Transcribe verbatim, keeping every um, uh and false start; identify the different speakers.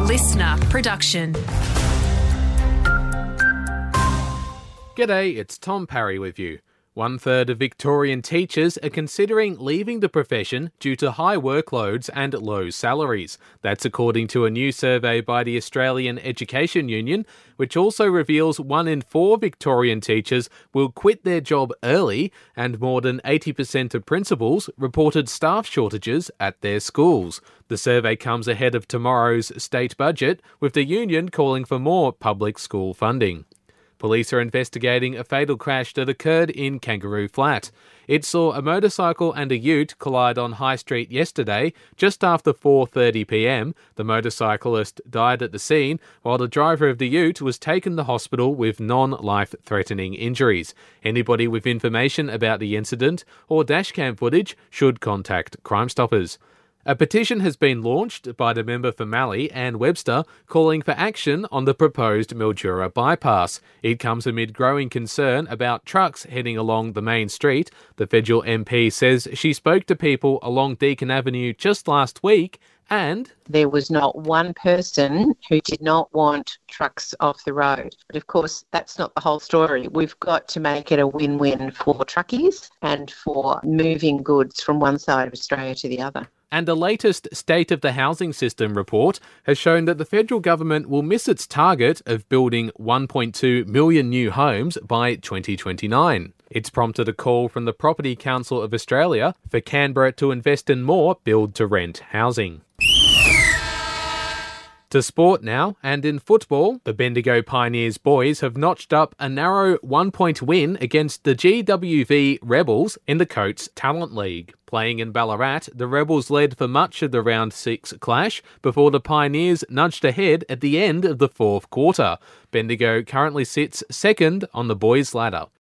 Speaker 1: listener production.
Speaker 2: G'day, it's Tom Parry with you. One third of Victorian teachers are considering leaving the profession due to high workloads and low salaries. That's according to a new survey by the Australian Education Union, which also reveals one in four Victorian teachers will quit their job early, and more than eighty percent of principals reported staff shortages at their schools. The survey comes ahead of tomorrow's state budget, with the union calling for more public school funding. Police are investigating a fatal crash that occurred in Kangaroo Flat. It saw a motorcycle and a ute collide on High Street yesterday, just after four thirty p m. The motorcyclist died at the scene, while the driver of the ute was taken to hospital with non-life-threatening injuries. Anybody with information about the incident or dashcam footage should contact Crime Stoppers. A petition has been launched by the member for Mallee, Anne Webster, calling for action on the proposed Mildura bypass. It comes amid growing concern about trucks heading along the main street. The federal M P says she spoke to people along Deakin Avenue just last week and
Speaker 3: there was not one person who did not want trucks off the road. But of course, that's not the whole story. We've got to make it a win-win for truckies and for moving goods from one side of Australia to the other.
Speaker 2: And the latest State of the Housing System report has shown that the federal government will miss its target of building one point two million new homes by twenty twenty-nine. It's prompted a call from the Property Council of Australia for Canberra to invest in more build-to-rent housing. To sport now, and in football, the Bendigo Pioneers boys have notched up a narrow one-point win against the G W V Rebels in the Coates Talent League. Playing in Ballarat, the Rebels led for much of the round six clash before the Pioneers nudged ahead at the end of the fourth quarter. Bendigo currently sits second on the boys' ladder.